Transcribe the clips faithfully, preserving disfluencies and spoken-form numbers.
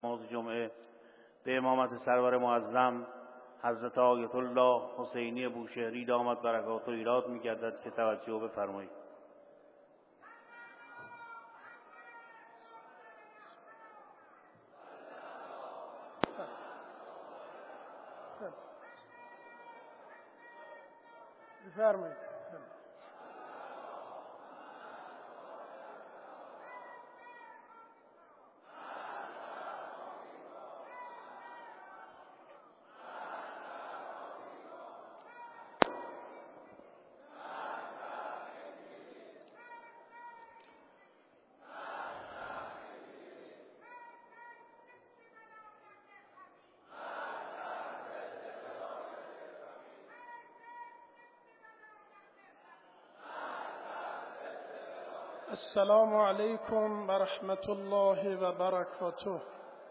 نماز جمعه به امامت سرور معظم حضرت آیت الله حسینی بوشهری دامت برکاته ایراد می‌گردد که توجه بفرمایید. بفرمایید. السلام علیکم و رحمت الله و برکاته.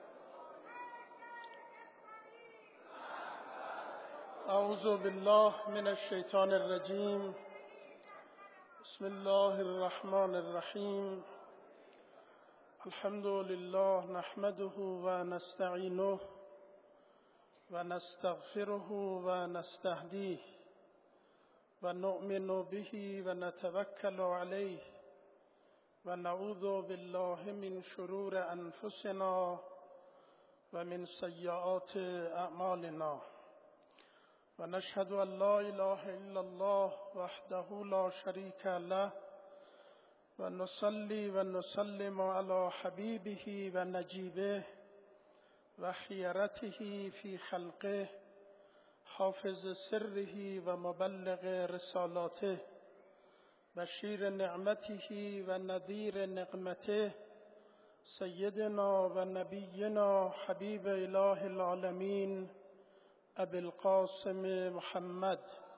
اعوذ بالله من الشیطان الرجیم. بسم الله الرحمن الرحیم. الحمد لله نحمده و نستعینه و نستغفره و نستهدیه و نؤمن به و نتوکل علیه و نعوذ بالله من شرور انفسنا و من سیئات اعمالنا و نشهد ان لا اله الا الله وحده لا شریک له و نصلی و نسلم علی حبیبه و نجیبه و خیرته فی خلقه حافظ سره و مبلغ رسالاته بشیر نعمته و نذیر نقمته سیدنا و نبینا حبیب اله العالمین ابی القاسم محمد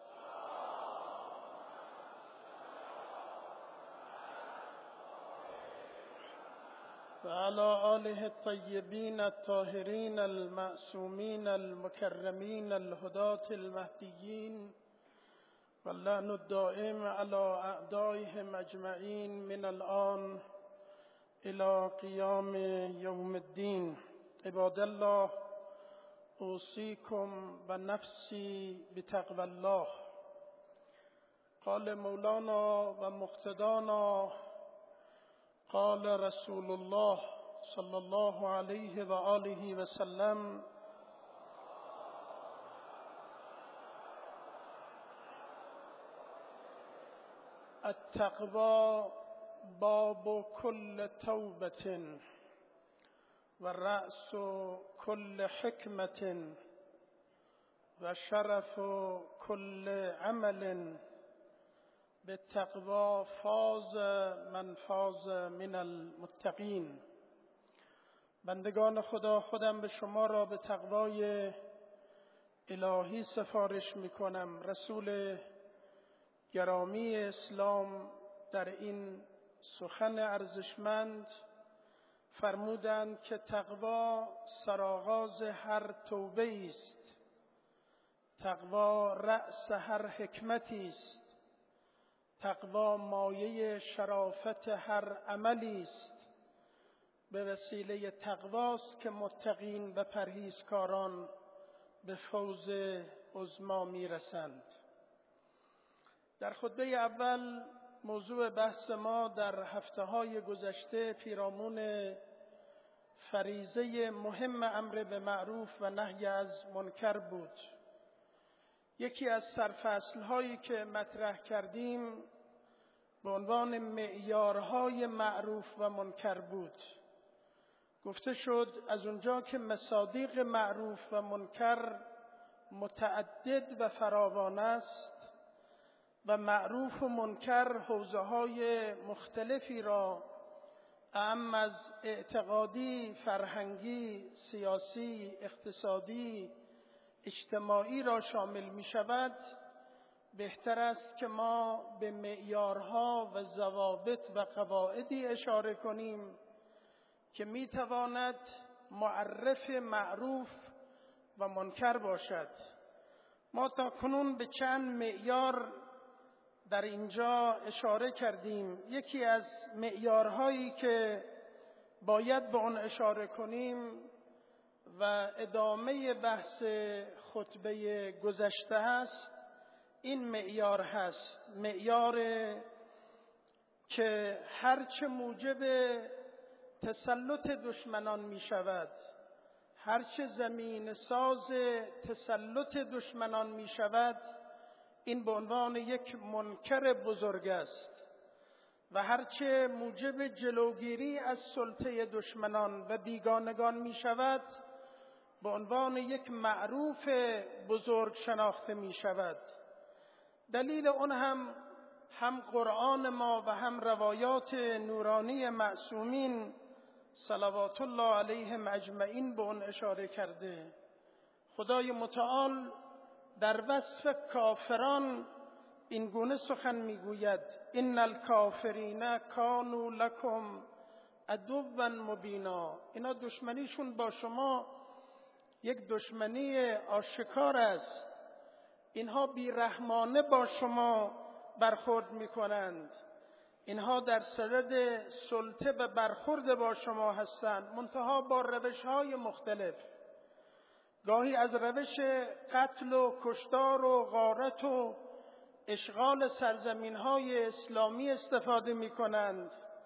و علی آله الطیبین الطاهرین المعصومین المکرمین الهداة المهدیین واللعن الدائم على اعدائهم اجمعین من الآن الى قیام یوم الدین. عباد الله، اوصیکم و نفسی بتقوی الله. قال مولانا و مقتدانا قال رسول الله صلی الله علیه و آله و سلم: التقوى باب كل توبة و رأس كل حکمة و شرف كل عمل بالتقوى فاز من فاز من المتقین. بندگان خدا، خودم به شما را به تقوای الهی سفارش می کنم. رسول گرامی اسلام در این سخن ارزشمند فرمودند که تقوا سرآغاز هر توبه است، تقوا رأس هر حکمتی است، تقوا مایه شرافت هر عملی است. به وسیله تقواست که متقین و پرهیزکاران به فوز عظمی میرسند. در خطبه اول موضوع بحث ما در هفته‌های گذشته پیرامون فریضه مهم امر به معروف و نهی از منکر بود. یکی از سرفصل‌هایی که مطرح کردیم به عنوان معیارهای معروف و منکر بود. گفته شد از اونجا که مصادیق معروف و منکر متعدد و فراوان است و معروف و منکر حوزه‌های مختلفی را اعم از اعتقادی، فرهنگی، سیاسی، اقتصادی، اجتماعی را شامل می شود، بهتر است که ما به معیارها و ضوابط و قواعدی اشاره کنیم که می تواند معرف معروف و منکر باشد. ما تا کنون به چند معیار در اینجا اشاره کردیم. یکی از معیارهایی که باید به آن اشاره کنیم و ادامه بحث خطبه گذشته است، این معیار هست، معیار که هرچه موجب تسلط دشمنان می شود، هرچه زمین ساز تسلط دشمنان می شود، این به عنوان یک منکر بزرگ است و هرچه موجب جلوگیری از سلطه دشمنان و بیگانگان می شود، به عنوان یک معروف بزرگ شناخته می شود. دلیل اون هم هم قرآن ما و هم روایات نورانی معصومین صلوات الله علیهم اجمعین به اون اشاره کرده. خدای متعال در وصف کافران این گونه سخن میگوید: ان الکافرین کانوا لکم عدوا مبینا. اینا دشمنیشون با شما یک دشمنی آشکار است. اینها بیرحمانه با شما برخورد میکنند. اینها در صدد سلطه و برخورد با شما هستند، منتها با روش‌های مختلف. گاهی از روش قتل و کشتار و غارت و اشغال سرزمین‌های اسلامی استفاده می‌کنند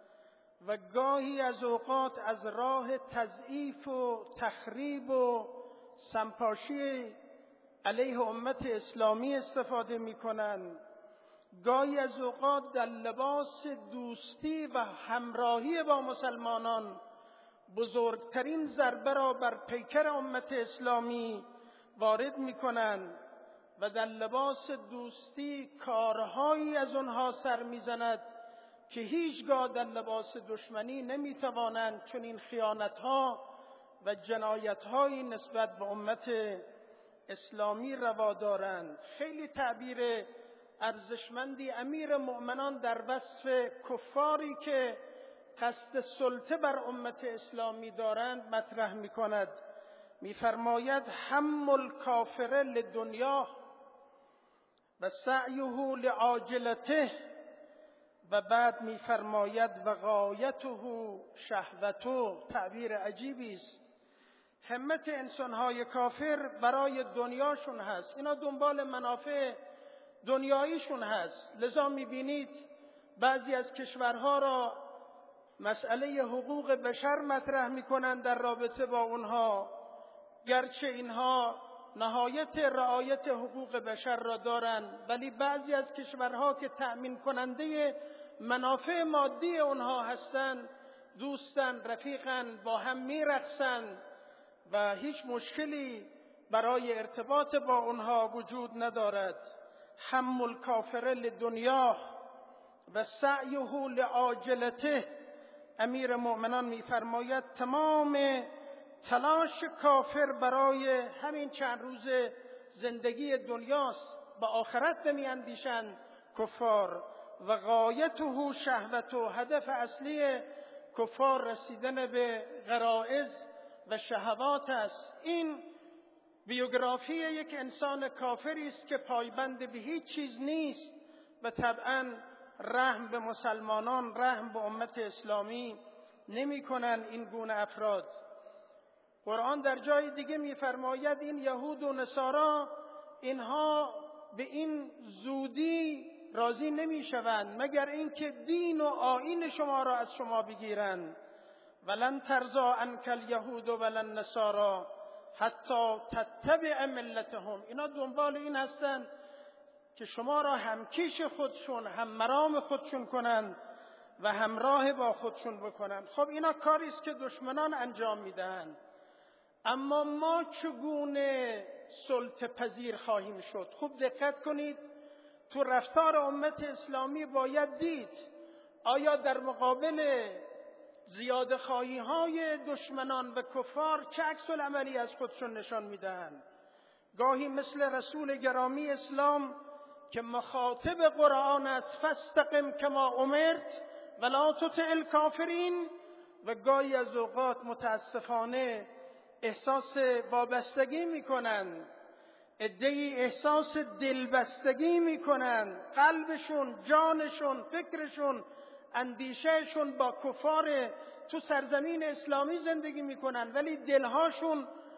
و گاهی از اوقات از راه تضعیف و تخریب و سمپاشی علیه امت اسلامی استفاده می‌کنند. گاهی از اوقات در لباس دوستی و همراهی با مسلمانان بزرگترین ضربه را بر پیکر امت اسلامی وارد می‌کنند و در لباس دوستی کارهایی از آنها سر می‌زند که هیچگاه در لباس دشمنی نمی‌توانند چون این خیانت‌ها و جنایت‌هایی نسبت به امت اسلامی روا دارند. خیلی تعبیر ارزشمندی امیر مؤمنان در وصف کفاری که قصد سلطه بر امت اسلامی دارند مطرح می‌کند. می‌فرماید هم الکافر لدنیا و سعیه لعاجلته، و بعد می‌فرماید و غایته شهوته. تعبیر عجیبی است. همت انسان‌های کافر برای دنیاشون هست، اینا دنبال منافع دنیاییشون هست. لذا می‌بینید بعضی از کشورها را مسئله حقوق بشر مطرح می‌کنند در رابطه با اونها، گرچه اینها نهایت رعایت حقوق بشر را دارند، ولی بعضی از کشورها که تأمین کننده منافع مادی اونها هستند، دوستن، رفیقن، با هم میرقصند و هیچ مشکلی برای ارتباط با اونها وجود ندارد. هم الکافر لدنیا و سعیه لعاجلته. امیر مؤمنان می‌فرماید تمام تلاش کافر برای همین چند روز زندگی دنیاست، به آخرت نمی‌اندیشند کفار. و غایته شهوته، هدف اصلی کفار رسیدن به غرائز و شهوات است. این بیوگرافی یک انسان کافری است که پایبند به هیچ چیز نیست و طبعاً رحم به مسلمانان، رحم به امت اسلامی نمی کنن این گونه افراد. قرآن در جای دیگه می‌فرماید این یهود و نصارا اینها به این زودی راضی نمی‌شوند مگر اینکه دین و آیین شما را از شما بگیرند. ولن ترضى عنك اليهود ولا النصارى حتی تتبع ملتهم. اینا دنبال این هستند که شما را همکیش خودشون، هم مرام خودشون کنند و همراه با خودشون بکنند. خب اینا کاری است که دشمنان انجام میدهند. اما ما چگونه سلطه پذیر خواهیم شد؟ خوب دقت کنید. تو رفتار امت اسلامی باید دید آیا در مقابل زیاده خواهی های دشمنان و کفار چه عکس العملی از خودشون نشان میدهند. گاهی مثل رسول گرامی اسلام که مخاطب قرآن است، فاستقم کما امرت ولا تطع الکافرین، و گاهی از اوقات متاسفانه احساس وابستگی میکنند، عده‌ای احساس دلبستگی میکنند، قلبشون، جانشون، فکرشون، اندیشهشون با کفار تو سرزمین اسلامی زندگی میکنن، ولی دلهاشون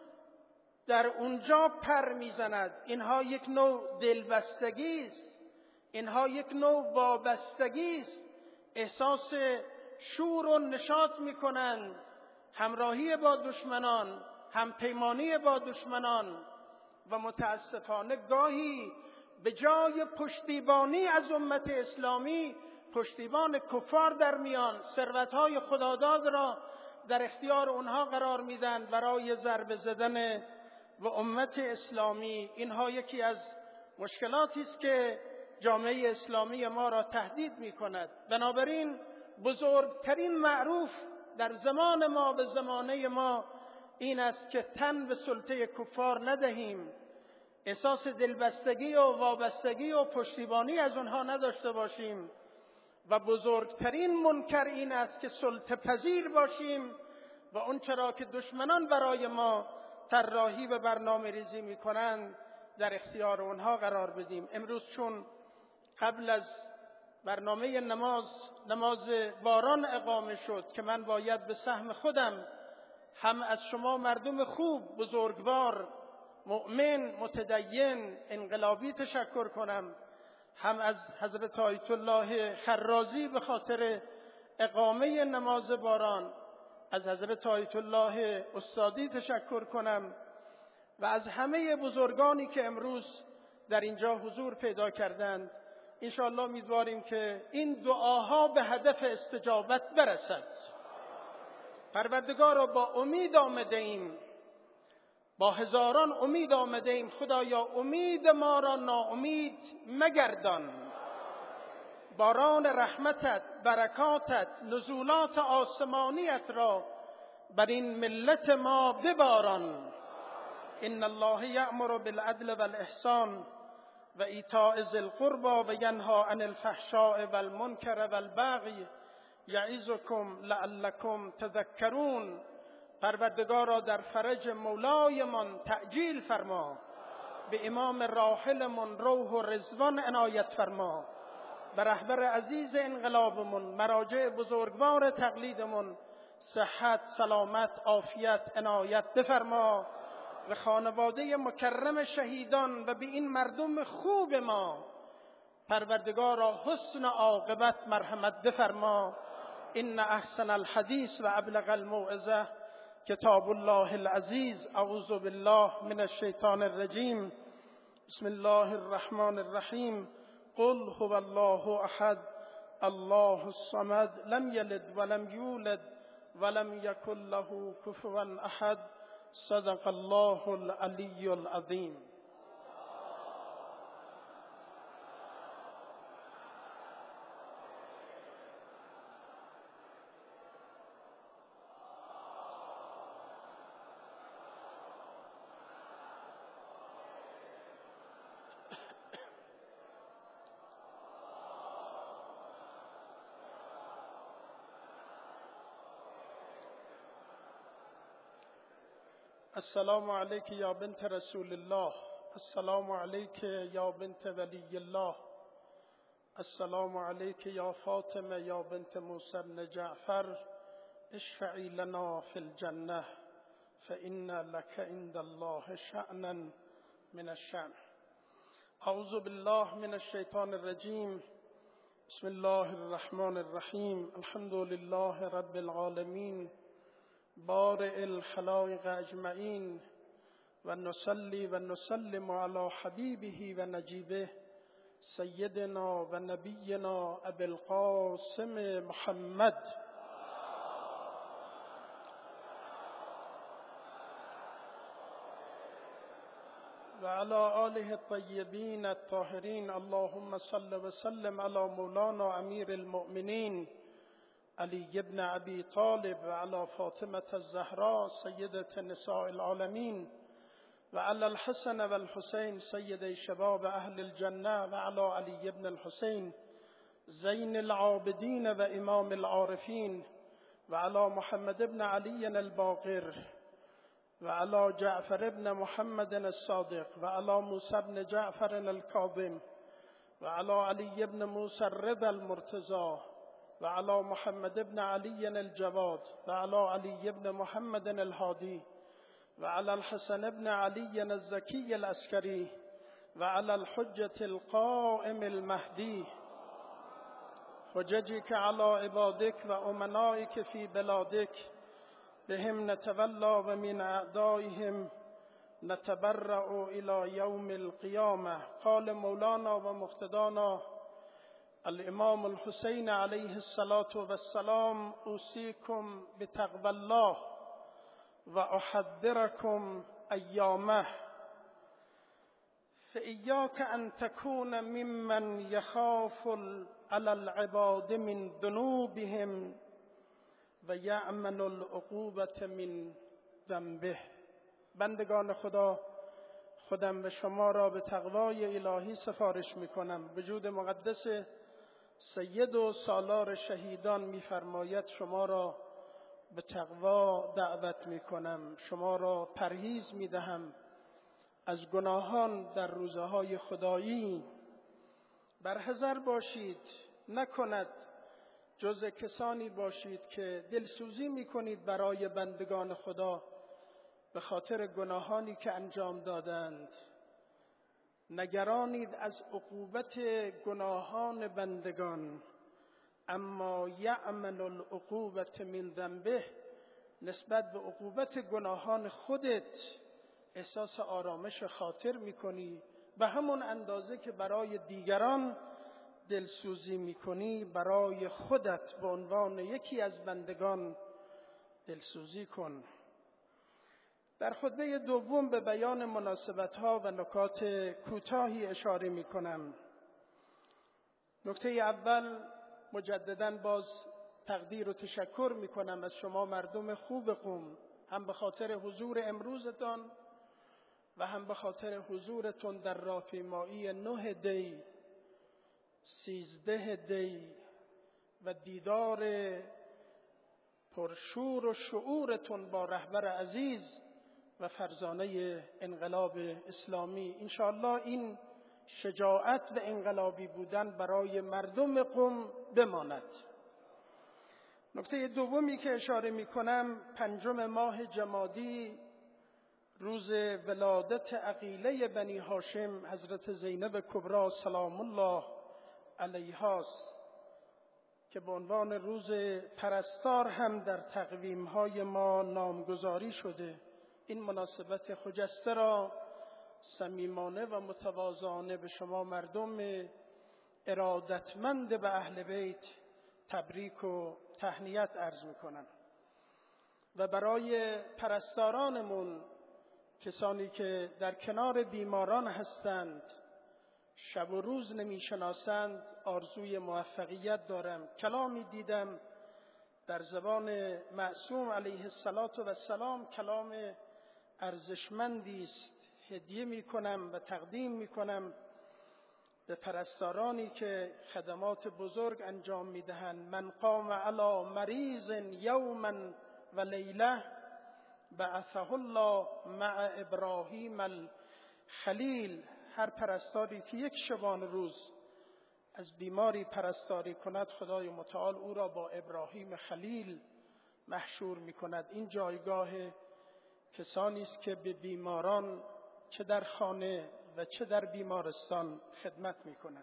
در اونجا پر میزند. اینها یک نوع دلبستگی است، اینها یک نوع وابستگی است. احساس شور و نشاط میکنند، همراهی با دشمنان، همپیمانی با دشمنان، و متاسفانه گاهی به جای پشتیبانی از امت اسلامی پشتیبان کفار در میان، ثروت‌های خداداد را در اختیار اونها قرار میدن برای ضربه زدن و امت اسلامی. اینها یکی از مشکلاتی است که جامعه اسلامی ما را تهدید می‌کند. بنابراین بزرگترین معروف در زمان ما و زمانه ما این است که تن به سلطه کفار ندهیم، احساس دلبستگی و وابستگی و پشتیبانی از آنها نداشته باشیم، و بزرگترین منکر این است که سلطه پذیر باشیم و اون چرا که دشمنان برای ما طراحی و برنامه ریزی می کنند در اختیار اونها قرار بدیم. امروز چون قبل از برنامه نماز نماز باران اقامه شد که من باید به سهم خودم هم از شما مردم خوب، بزرگوار، مؤمن، متدین، انقلابی تشکر کنم، هم از حضرت آیت الله خرازی به خاطر اقامه نماز باران، از حضرت آیت الله استادی تشکر کنم و از همه بزرگانی که امروز در اینجا حضور پیدا کردند. انشاءالله امیدواریم که این دعاها به هدف استجابت برسد. پروردگار را با امید آمده ایم، با هزاران امید آمده ایم. خدایا امید ما را ناامید مگردان. باران رحمتت، برکاتت، نزولات آسمانیت را بر این ملت ما بباران. ان الله یأمر بالعدل والاحسان و ایتاء ذی القربى و ینهی عن الفحشاء والمنکر والبغی یعظکم لعلکم تذکرون. پروردگارا در فرج مولایمان تعجیل فرما، به امام راحلمون روح و رضوان عنایت فرما، به رهبر عزیز انقلابمون، مراجع بزرگوار تقلیدمون صحت، سلامت، عافیت عنایت بفرما، و خانواده مکرم شهیدان و به این مردم خوب ما پروردگارا حسن عاقبت مرحمت بفرما. ان احسن الحدیث و ابلغ الموعظه کتاب الله العزیز. اعوذ بالله من الشیطان الرجیم. بسم الله الرحمن الرحیم. قل هو الله احد الله الصمد لم یلد ولم یولد ولم یکن له کفوا احد. صدق الله العلی العظیم. السلام علیک یا بنت رسول الله. السلام علیک یا بنت ولی الله. السلام علیک یا فاطمه یا بنت موسی بن جعفر. اشفعی لنا فی الجنه فإن لك عند الله شأنا من الشأن. اعوذ بالله من الشیطان الرجیم. بسم الله الرحمن الرحیم. الحمد لله رب العالمین بارئ الخلائق اجمعین و نصلی و نسلم علی حبیبه و نجیبه سیدنا و نبینا ابی القاسم محمد و علی آله الطیبین الطاهرین. اللهم صل و سلم علی مولانا امیر المؤمنین علی ابن ابی طالب و علی فاطمه الزهراء سیدة نساء العالمین و علی الحسن و الحسین سید شباب اهل الجنه و علی علی ابن الحسین زین العابدین و امام العارفین و علی محمد ابن علی الباقر و علی جعفر ابن محمد الصادق و علی موسی ابن جعفر الکاظم و علی علی ابن موسی الرضا المرتضی و علی محمد ابن علی الجواد و علی علی ابن محمد الهادی وعلى الحسن بن علي الزكي العسكري وعلى الحجة القائم المهدي حججك على عبادك وأمنائك في بلادك بهم نتولى ومن أعدائهم نتبرأ إلى يوم القيامة. قال مولانا ومقتدانا الإمام الحسين عليه الصلاة والسلام: أوصيكم بتقوى الله وأحذركم أيامه، فإياك أن تكون ممن يخاف على العباد من ذنوبهم ويأمن العقوبة من ذنبه. بندگان خدا، خودم به شما را به تقوای الهی سفارش می کنم. وجود مقدس سید و سالار شهیدان می‌فرماید شما را به تقوا دعوت می کنم، شما را پرهیز می دهم از گناهان در روزهای خدایی. برحذر باشید، نکند جز کسانی باشید که دلسوزی می کنید برای بندگان خدا به خاطر گناهانی که انجام دادند. نگرانید از عقوبت گناهان بندگان، اما یأمن العقوبة من ذنبه، نسبت به عقوبت گناهان خودت احساس آرامش خاطر میکنی، به همون اندازه که برای دیگران دلسوزی میکنی برای خودت به عنوان یکی از بندگان دلسوزی کن. در خطبه دوم به بیان مناسبت‌ها و نکات کوتاهی اشاره میکنم. نکته اول، مجدداً باز تقدیر و تشکر میکنم از شما مردم خوب قم، هم به خاطر حضور امروزتان و هم به خاطر حضورتون در راهپیمایی نه دی، سیزده دی و دیدار پرشور و شعورتون با رهبر عزیز و فرزانه انقلاب اسلامی. انشاءالله این شجاعت و انقلابی بودن برای مردم قم بماند. نکته دومی که اشاره می کنم، پنجم ماه جمادی روز ولادت عقیله بنی هاشم حضرت زینب کبری سلام الله علیها است که به عنوان روز پرستار هم در تقویم‌های ما نامگذاری شده. این مناسبت خجسته را صمیمانه و متواضعانه به شما مردم ارادتمند به اهل بیت تبریک و تهنیت عرض میکنم. و برای پرستارانمون، کسانی که در کنار بیماران هستند، شب و روز نمیشناسند، آرزوی موفقیت دارم. کلامی دیدم در زبان معصوم علیه السلام، کلام ارزشمندی است، هدیه میکنم و تقدیم میکنم به پرستارانی که خدمات بزرگ انجام میدهند. من قام علی مریض یوما و لیله بعثه الله مع ابراهیم الخلیل. هر پرستاری که یک شبانه روز از بیماری پرستاری کند، خدای متعال او را با ابراهیم خلیل محشور میکند. این جایگاه کسانی است که به بیماران چه در خانه و چه در بیمارستان خدمت میکنند.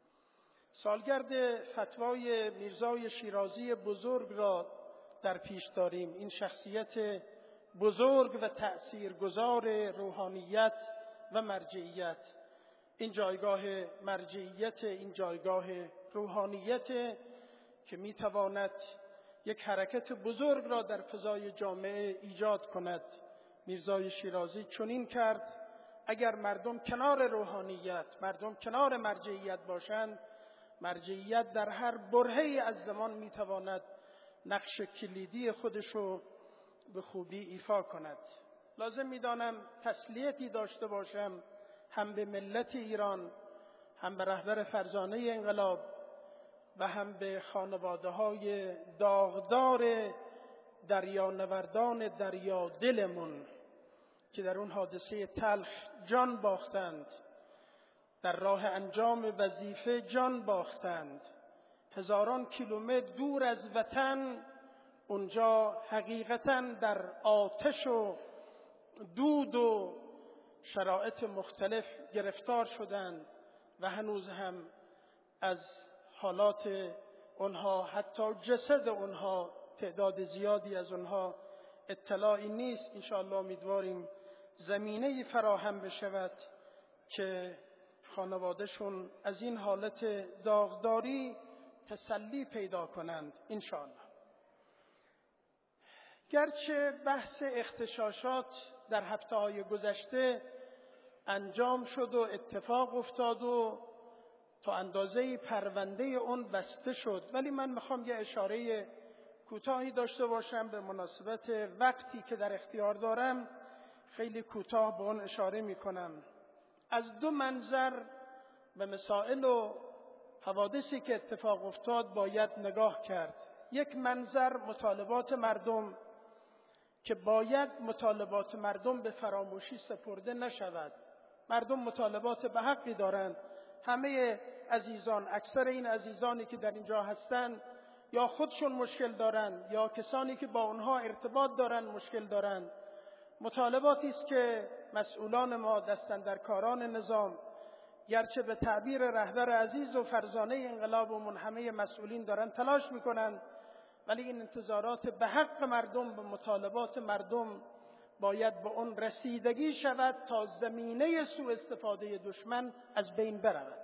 سالگرد فتوای میرزای شیرازی بزرگ را در پیش داریم. این شخصیت بزرگ و تأثیرگذار روحانیت و مرجعیت، این جایگاه مرجعیت، این جایگاه روحانیت که میتواند یک حرکت بزرگ را در فضای جامعه ایجاد کند. میرزای شیرازی چنین کرد: اگر مردم کنار روحانیت، مردم کنار مرجعیت باشند، مرجعیت در هر برهه‌ای از زمان میتواند نقش کلیدی خودشو به خوبی ایفا کند. لازم میدانم تسلیتی داشته باشم هم به ملت ایران، هم به رهبر فرزانه انقلاب و هم به خانواده‌های داغدار دریانوردان دریا دلمون که در اون حادثه تلخ جان باختند، در راه انجام وظیفه جان باختند، هزاران کیلومتر دور از وطن، اونجا حقیقتاً در آتش و دود و شرایط مختلف گرفتار شدند و هنوز هم از حالات اونها، حتی جسد اونها، تعداد زیادی از اونها اطلاعی نیست. انشاءالله امیدواریم زمینه‌ای فراهم بشود که خانوادهشون از این حالت داغداری تسلی پیدا کنند انشاءالله. گرچه بحث اغتشاشات در هفته‌های گذشته انجام شد و اتفاق افتاد و تا اندازه‌ای پرونده اون بسته شد، ولی من میخوام یه اشاره کوتاهی داشته باشم به مناسبت وقتی که در اختیار دارم. خیلی کوتاه به اون اشاره میکنم. از دو منظر به مسائل و حوادثی که اتفاق افتاد باید نگاه کرد. یک منظر مطالبات مردم که باید مطالبات مردم به فراموشی سپرده نشود. مردم مطالبات به حقی دارند. همه عزیزان، اکثر این عزیزانی که در اینجا هستند یا خودشون مشکل دارند یا کسانی که با اونها ارتباط دارند مشکل دارند. مطالباتی است که مسئولان ما، دستاندرکاران نظام، گرچه به تعبیر رهبر عزیز و فرزانه انقلاب و همه مسئولین دارن تلاش میکنن، ولی این انتظارات به حق مردم، به مطالبات مردم باید به اون رسیدگی شود تا زمینه سوء استفاده دشمن از بین برود.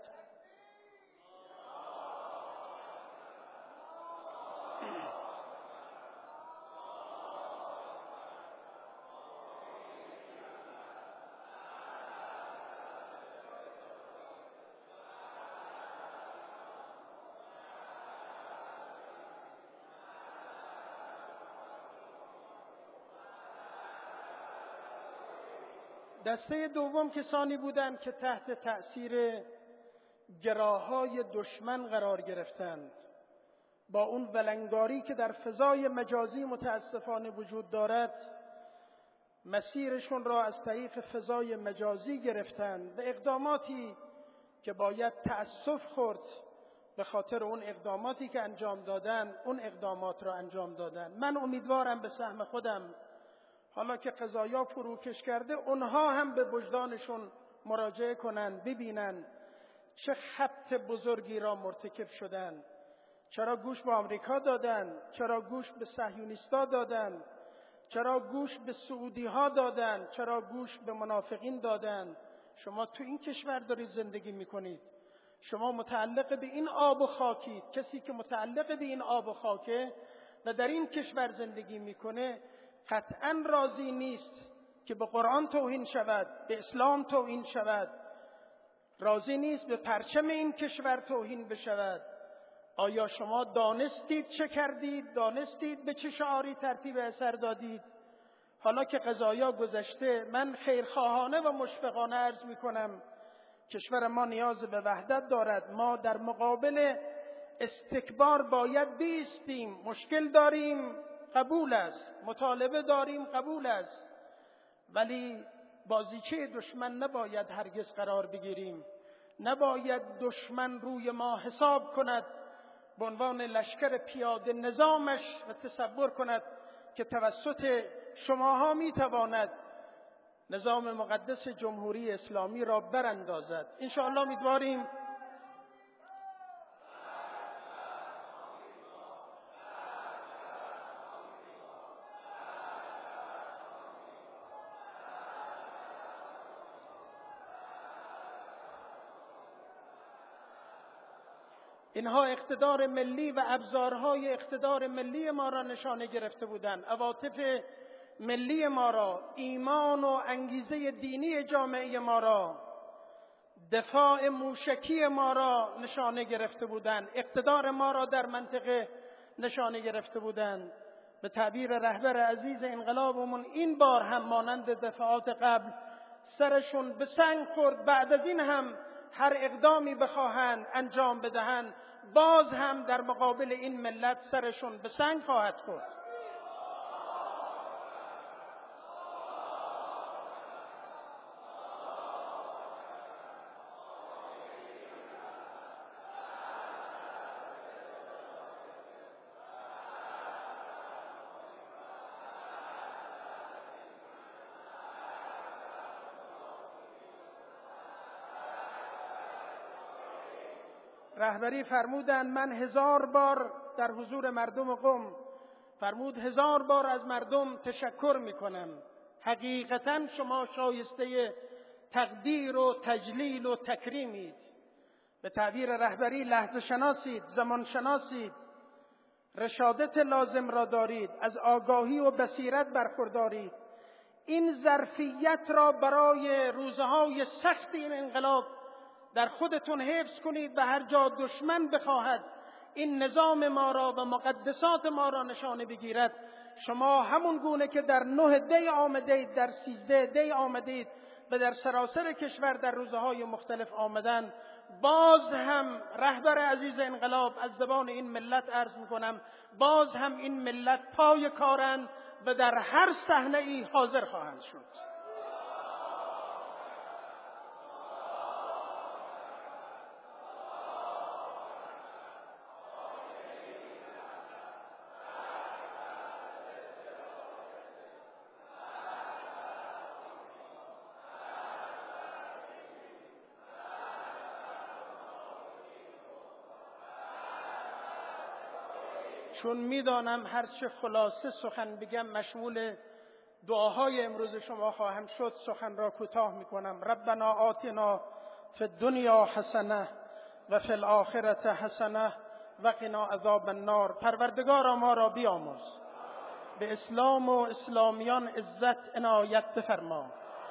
دسته دوم کسانی بودند که تحت تأثیر گراهای دشمن قرار گرفتند. با اون ولنگاری که در فضای مجازی متاسفانه وجود دارد، مسیرشون را از طریق فضای مجازی گرفتند و اقداماتی که باید تأسف خورد به خاطر اون اقداماتی که انجام دادن، اون اقدامات را انجام دادن. من امیدوارم به سهم خودم، حالا که قضایا فروکش کرده، اونها هم به وجدانشون مراجعه کنن، ببینن چه خط بزرگی را مرتکب شدن. چرا گوش به آمریکا دادن؟ چرا گوش به صهیونیستا دادن؟ چرا گوش به سعودی ها دادن؟ چرا گوش به منافقین دادن؟ شما تو این کشور دارید زندگی میکنید. شما متعلق به این آب و خاکید. کسی که متعلق به این آب و خاکه و در این کشور زندگی میکنه قطعاً راضی نیست که به قرآن توهین شود، به اسلام توهین شود، راضی نیست به پرچم این کشور توهین بشود. آیا شما دانستید چه کردید؟ دانستید به چه شعاری ترتیب اثر دادید؟ حالا که قضایا گذشته، من خیرخواهانه و مشفقانه عرض می کنم کشور ما نیاز به وحدت دارد. ما در مقابل استکبار باید بایستیم. مشکل داریم، قبول است. مطالبه داریم، قبول است. ولی بازیچه دشمن نباید هرگز قرار بگیریم. نباید دشمن روی ما حساب کند به عنوان لشکر پیاده نظامش و تصور کند که توسط شماها میتواند نظام مقدس جمهوری اسلامی را براندازد. انشاءالله امیدواریم اینها اقتدار ملی و ابزارهای اقتدار ملی ما را نشانه گرفته بودند. عواطف ملی ما را، ایمان و انگیزه دینی جامعه ما را، دفاع موشکی ما را نشانه گرفته بودند. اقتدار ما را در منطقه نشانه گرفته بودند. به تعبیر رهبر عزیز انقلابمون، این بار هم مانند دفعات قبل سرشون به سنگ خورد. بعد از این هم هر اقدامی بخواهند انجام بدهند، باز هم در مقابل این ملت سرشون به سنگ خواهد خورد. رهبری فرمودند من هزار بار در حضور مردم قم فرمود هزار بار از مردم تشکر میکنم. حقیقتا شما شایسته تقدیر و تجلیل و تکریمید. به تعبیر رهبری لحظه شناسید، زمان شناسید، رشادت لازم را دارید، از آگاهی و بصیرت برخوردارید. این ظرفیت را برای روزهای سخت این انقلاب در خودتون حفظ کنید و هر جا دشمن بخواهد این نظام ما را و مقدسات ما را نشانه بگیرد، شما همون گونه که در نه دی آمدید، در سیزده دی آمدید و در سراسر کشور در روزهای مختلف آمدن، باز هم رهبر عزیز انقلاب از زبان این ملت عرض میکنم، باز هم این ملت پای کارند و در هر صحنه ای حاضر خواهند شد. چون میدانم هرچه خلاصه سخن بگم مشمول دعاهای امروز شما خواهم شد، سخن را کوتاه میکنم. ربنا آتنا فی الدنیا حسنه و فی الاخره حسنه و قنا عذاب النار. پروردگارا ما را بیامرز، به اسلام و اسلامیان عزت عنایت بفرما،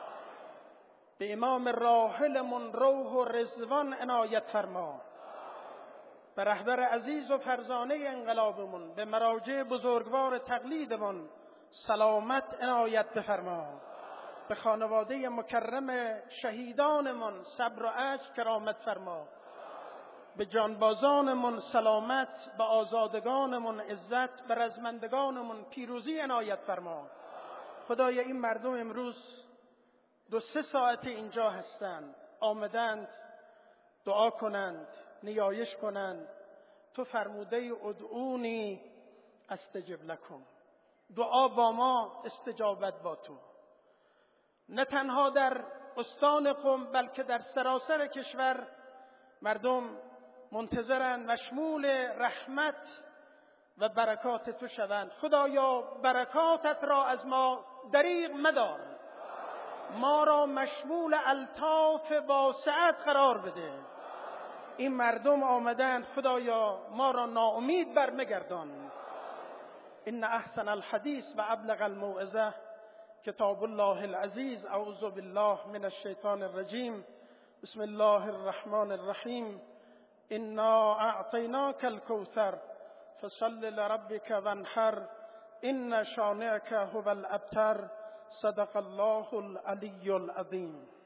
به امام راحلمون روح و رضوان عنایت فرما، به رهبر عزیز و فرزانه انقلابمون، به مراجع بزرگوار تقلیدمون سلامت عنایت بفرما، به خانواده مکرم شهیدانمون صبر و عجز کرامت فرما، به جانبازانمون سلامت، به آزادگانمون عزت، به رزمندگانمون پیروزی عنایت فرما. خدایا این مردم امروز دو سه ساعت اینجا هستند، آمدند دعا کنند، نیایش کنند. تو فرموده ادعونی استجب لکم، دعا با ما، استجابت با تو. نه تنها در استان قم بلکه در سراسر کشور مردم منتظرند مشمول رحمت و برکات تو شوند. خدایا برکاتت را از ما دریغ مدار، ما را مشمول الطاف واسعت قرار بده. این مردم آمدند، خدایا ما را ناامید برمگردان. ان احسن الحدیث و ابلغ الموعظه کتاب الله العزیز. اعوذ بالله من الشیطان الرجیم. بسم الله الرحمن الرحیم. انا اعطیناک الکوثر فصل لربک وانحر ان شانئک هو الابتر. صدق الله العلی العظیم.